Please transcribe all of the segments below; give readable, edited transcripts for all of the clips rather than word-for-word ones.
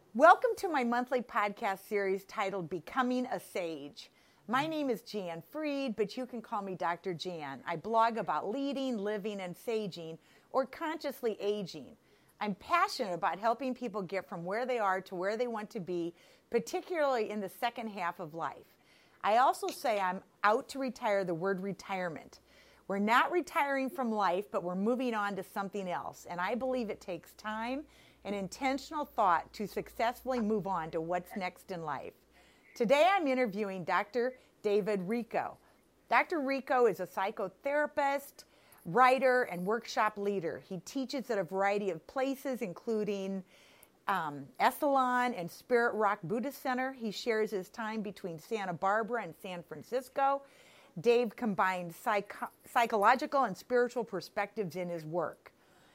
Welcome to my monthly podcast series titled Becoming a Sage. My name is Jan Freed, but you can call me Dr. Jan. I blog about leading, living, and saging, or consciously aging. I'm passionate about helping people get from where they are to where they want to be, particularly in the second half of life. I also say I'm out to retire the word retirement. We're not retiring from life, but we're moving on to something else. And I believe it takes time and intentional thought to successfully move on to what's next in life. Today I'm interviewing Dr. David Richo. Dr. Richo is a psychotherapist, writer, and workshop leader. He teaches at a variety of places, including Esalen and Spirit Rock Buddhist Center. He shares his time between Santa Barbara and San Francisco. Dave combines psychological and spiritual perspectives in his work.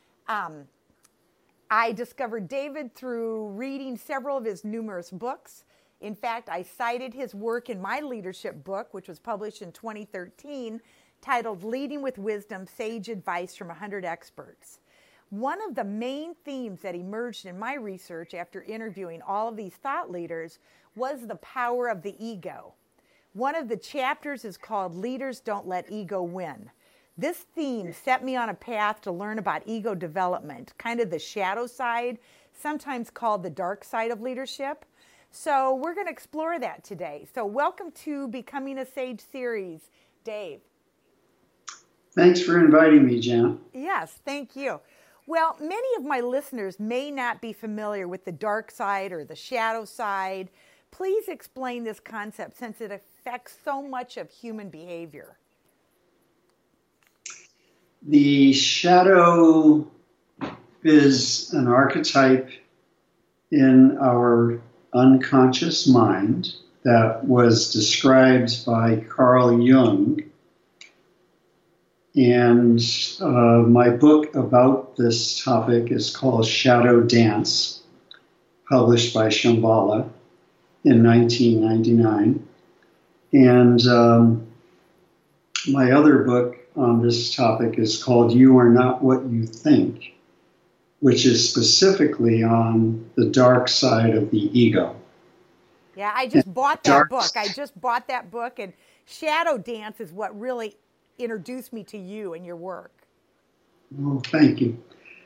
I discovered David through reading several of his numerous books. In fact, I cited his work in my leadership book, which was published in 2013, titled Leading with Wisdom, Sage Advice from 100 Experts. One of the main themes that emerged in my research after interviewing all of these thought leaders was the power of the ego. One of the chapters is called Leaders Don't Let Ego Win. This theme set me on a path to learn about ego development, kind of the shadow side, sometimes called the dark side of leadership. So we're going to explore that today. So welcome to Becoming a Sage series, Dave. Thanks for inviting me, Jan. Yes, thank you. Well, many of my listeners may not be familiar with the dark side or the shadow side. Please explain this concept since it affects so much of human behavior. The shadow is an archetype in our unconscious mind that was described by Carl Jung. And my book about this topic is called Shadow Dance, published by Shambhala in 1999. And my other book on this topic is called You Are Not What You Think, which is specifically on the dark side of the ego. Yeah, I just bought that book. And Shadow Dance is what really introduced me to you and your work. Oh, thank you.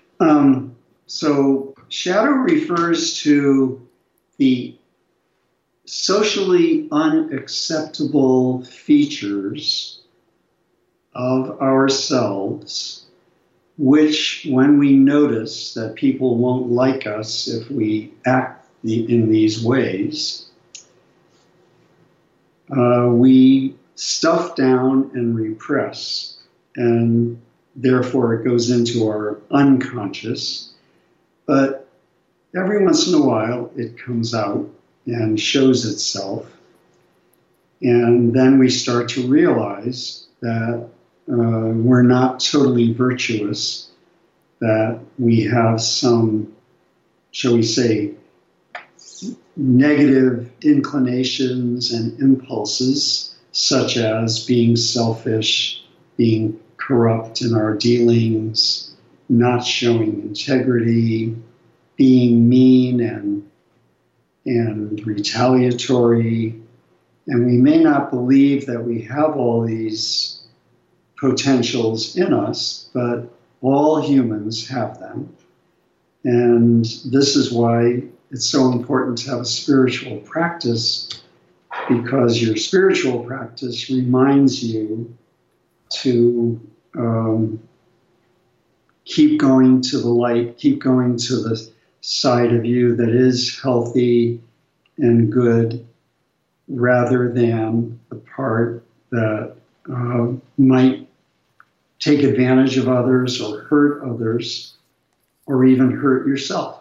So shadow refers to the socially unacceptable features of ourselves, which when we notice that people won't like us if we act in these ways, we stuff down and repress, and therefore it goes into our unconscious. But every once in a while it comes out and shows itself, and then we start to realize that we're not totally virtuous, that we have some, shall we say, negative inclinations and impulses, such as being selfish, being corrupt in our dealings, not showing integrity, being mean and retaliatory. And we may not believe that we have all these potentials in us, but all humans have them. And this is why it's so important to have a spiritual practice, because your spiritual practice reminds you to keep going to the light, keep going to the side of you that is healthy and good, rather than the part that might take advantage of others or hurt others or even hurt yourself.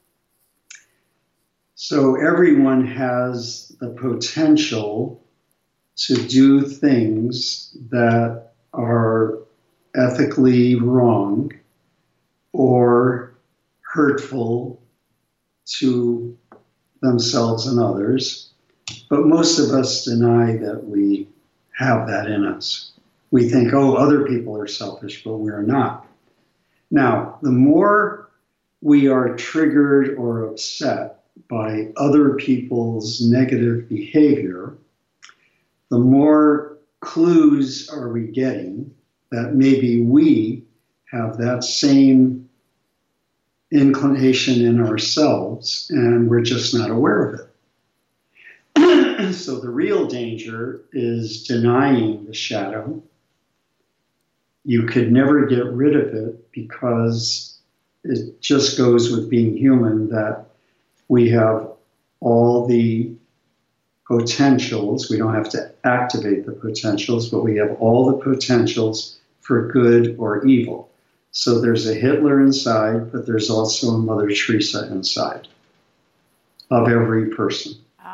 So everyone has the potential to do things that are ethically wrong or hurtful to themselves and others. But most of us deny that we have that in us. We think, oh, other people are selfish, but we are not. Now, the more we are triggered or upset by other people's negative behavior, the more clues are we getting that maybe we have that same inclination in ourselves and we're just not aware of it. So the real danger is denying the shadow. You could never get rid of it because it just goes with being human that we have all the potentials. We don't have to activate the potentials, but we have all the potentials for good or evil. So there's a Hitler inside, but there's also a Mother Teresa inside of every person.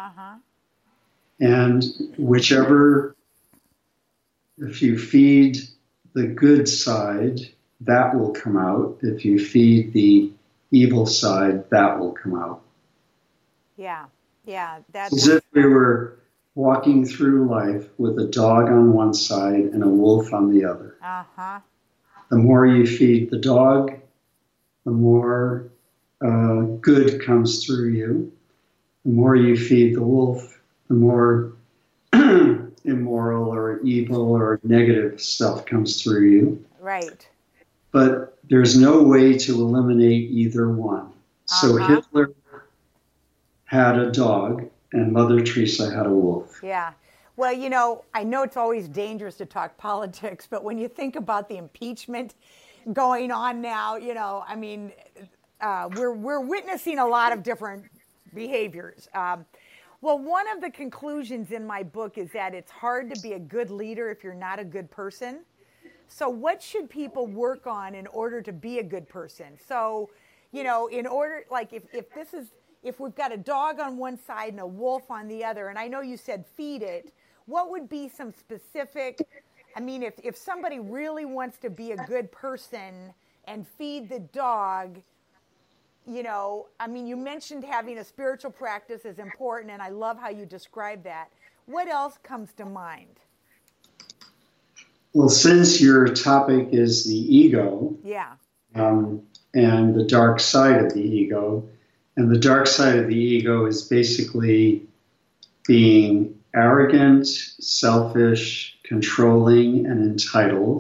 And whichever, if you feed the good side, that will come out. If you feed the evil side, that will come out. Yeah. That's as if we were walking through life with a dog on one side and a wolf on the other. The more you feed the dog, the more good comes through you. The more you feed the wolf, the more immoral or evil or negative stuff comes through you. Right. But there's no way to eliminate either one. So Hitler had a dog and Mother Teresa had a wolf. Yeah. Well, you know, I know it's always dangerous to talk politics, but when you think about the impeachment going on now, you know, I mean, we're witnessing a lot of different behaviors. Well, one of the conclusions in my book is that it's hard to be a good leader if you're not a good person. So what should people work on in order to be a good person? So, you know, in order, like if we've got a dog on one side and a wolf on the other, and I know you said feed it, what would be some specific, I mean, if somebody really wants to be a good person and feed the dog, you know, I mean, you mentioned having a spiritual practice is important, and I love how you describe that. What else comes to mind? Well, since your topic is the ego, and the dark side of the ego, and the dark side of the ego is basically being arrogant, selfish, controlling, and entitled.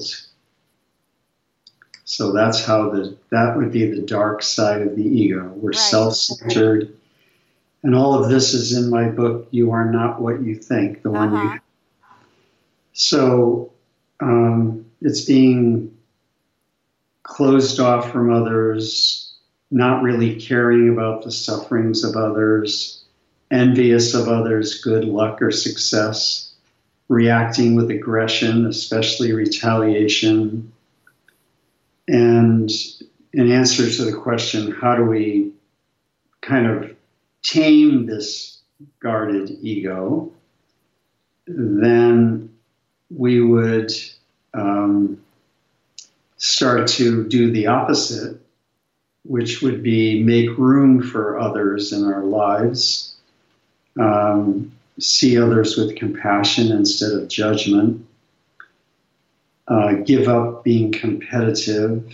So that's how that would be the dark side of the ego. We're self-centered. And all of this is in my book, You Are Not What You Think, the one you. So it's being closed off from others, not really caring about the sufferings of others, envious of others' good luck or success, reacting with aggression, especially retaliation. And in answer to the question, how do we kind of tame this guarded ego, then we would start to do the opposite, which would be make room for others in our lives, see others with compassion instead of judgment, give up being competitive,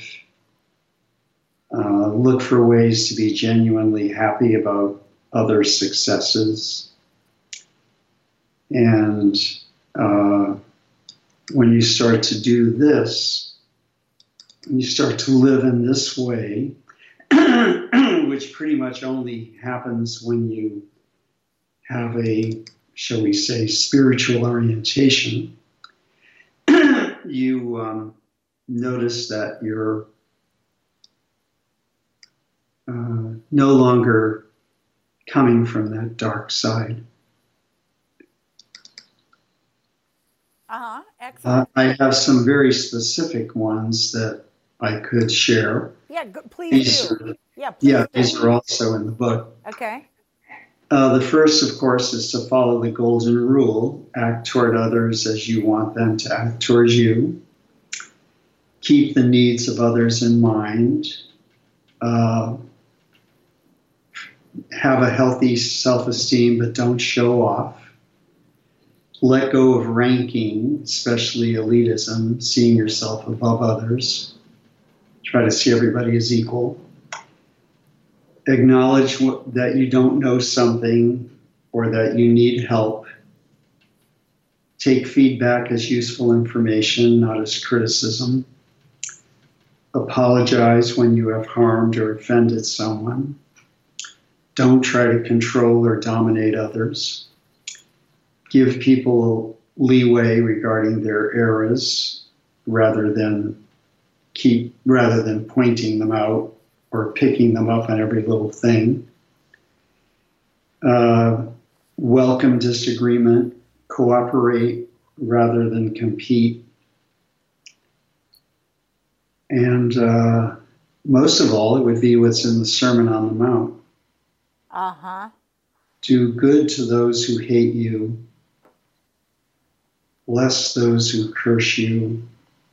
look for ways to be genuinely happy about others' successes. And when you start to do this, you start to live in this way, which pretty much only happens when you have a, shall we say, spiritual orientation, you notice that you're no longer coming from that dark side. Excellent. I have some very specific ones that I could share. Yeah, please do. These are also in the book. Okay. The first, of course, is to follow the golden rule. Act toward others as you want them to act towards you. Keep the needs of others in mind. Have a healthy self-esteem, but don't show off. Let go of ranking, especially elitism, seeing yourself above others. Try to see everybody as equal. Acknowledge that you don't know something or that you need help. Take feedback as useful information, not as criticism. Apologize when you have harmed or offended someone. Don't try to control or dominate others. Give people leeway regarding their errors rather than pointing them out or picking them up on every little thing. Welcome disagreement. Cooperate rather than compete. And most of all, it would be what's in the Sermon on the Mount. Uh-huh. Do good to those who hate you. Bless those who curse you.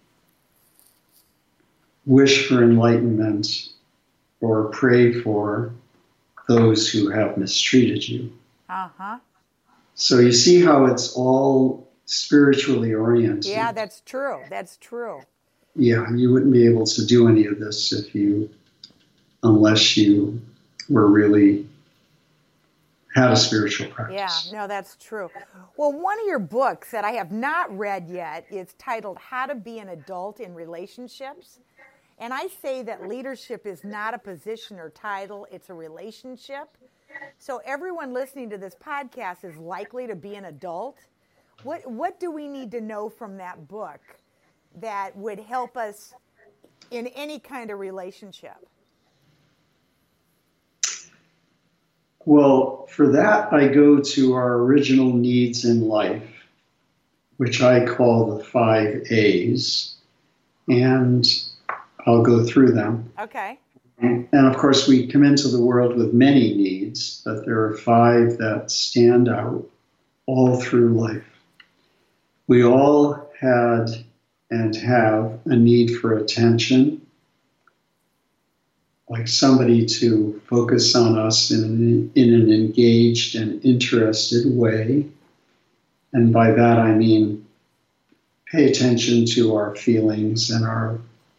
Wish for enlightenment or pray for those who have mistreated you. Uh-huh. So you see how it's all spiritually oriented. Yeah, that's true. That's true. Yeah, you wouldn't be able to do any of this unless you were really had a spiritual practice. Yeah, no, that's true. Well, one of your books that I have not read yet is titled How to Be an Adult in Relationships. And I say that leadership is not a position or title, it's a relationship. So everyone listening to this podcast is likely to be an adult. What do we need to know from that book that would help us in any kind of relationship? Well, for that, I go to our original needs in life, which I call the 5 A's, and I'll go through them. Okay. And of course, we come into the world with many needs, but there are 5 that stand out all through life. We all had and have a need for attention, like somebody to focus on us in an engaged and interested way. And by that I mean pay attention to our feelings and our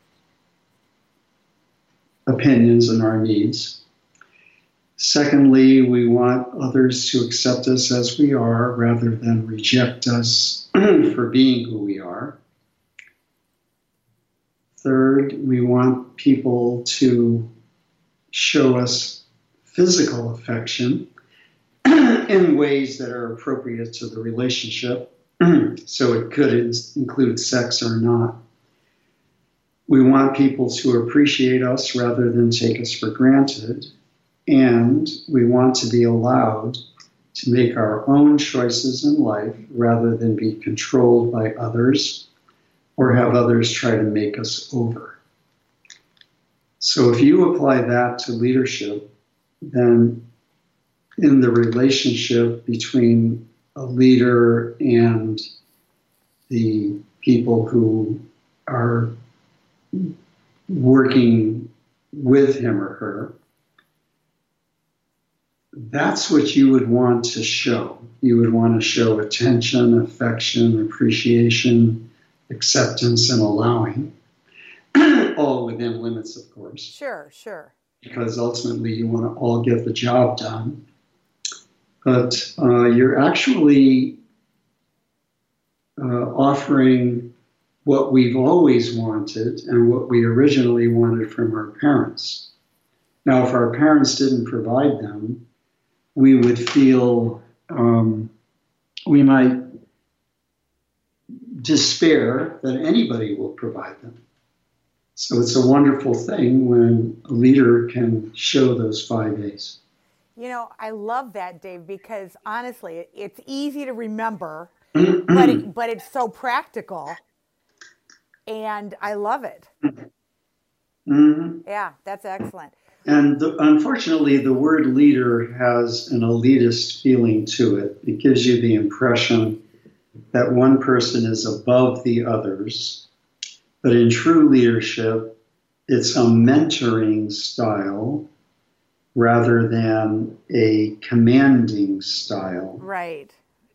opinions and our needs. Secondly, we want others to accept us as we are rather than reject us for being who we are. Third, we want people to show us physical affection in ways that are appropriate to the relationship. So it could include sex or not. We want people to appreciate us rather than take us for granted. And we want to be allowed to make our own choices in life rather than be controlled by others or have others try to make us over. So if you apply that to leadership, then in the relationship between a leader and the people who are working with him or her, that's what you would want to show. You would want to show attention, affection, appreciation, acceptance, and allowing. All within limits, of course. Sure. Because ultimately you want to all get the job done. But you're actually offering what we've always wanted and what we originally wanted from our parents. Now, if our parents didn't provide them, we would feel, we might despair that anybody will provide them. So it's a wonderful thing when a leader can show those 5 A's. You know, I love that, Dave, because honestly, it's easy to remember, but it's so practical, and I love it. Mm-hmm. Yeah, that's excellent. And unfortunately, the word leader has an elitist feeling to it. It gives you the impression that one person is above the others. But in true leadership, it's a mentoring style rather than a commanding style. Right.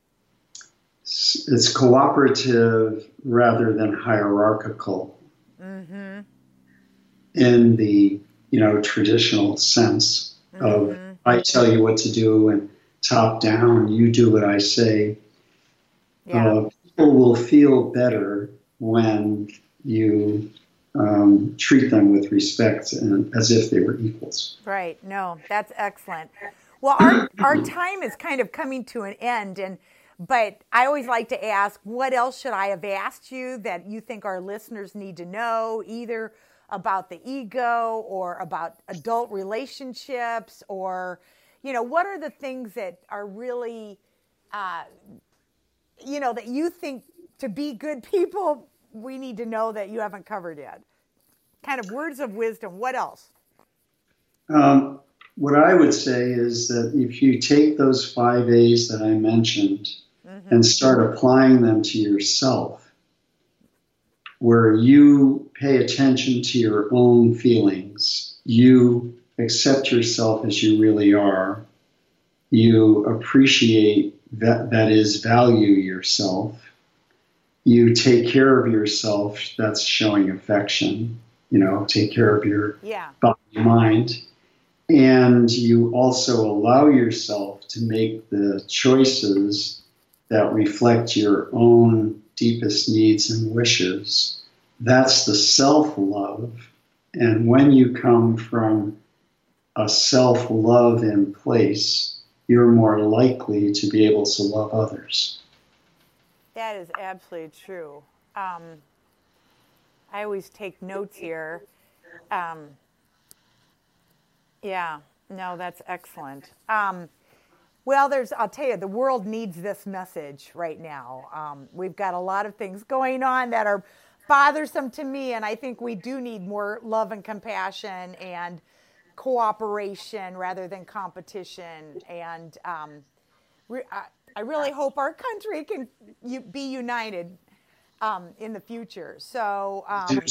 It's cooperative rather than hierarchical in the traditional sense. of I tell you what to do and top down, you do what I say. Yeah. People will feel better when you treat them with respect and as if they were equals. Right. No, that's excellent. Well, our time is kind of coming to an end, but I always like to ask, what else should I have asked you that you think our listeners need to know, either about the ego or about adult relationships, or what are the things that are really that you think to be good people we need to know that you haven't covered yet? Kind of words of wisdom. What else? What I would say is that if you take those 5 A's that I mentioned and start applying them to yourself, where you pay attention to your own feelings, you accept yourself as you really are, you appreciate that is, value yourself, you take care of yourself, that's showing affection, take care of your body and mind. And you also allow yourself to make the choices that reflect your own deepest needs and wishes. That's the self-love. And when you come from a self-love in place, you're more likely to be able to love others. That is absolutely true. I always take notes here. Yeah, no, that's excellent. Well, I'll tell you, the world needs this message right now. We've got a lot of things going on that are bothersome to me, and I think we do need more love and compassion and cooperation rather than competition. And I really hope our country can be united in the future. So,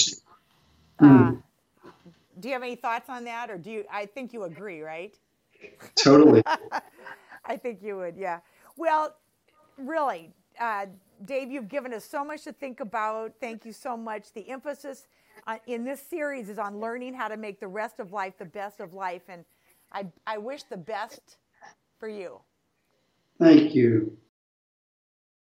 do you have any thoughts on that, or I think you agree, right? Totally. I think you would, yeah. Well, really, Dave, you've given us so much to think about. Thank you so much. The emphasis in this series is on learning how to make the rest of life the best of life, and I wish the best for you. Thank you.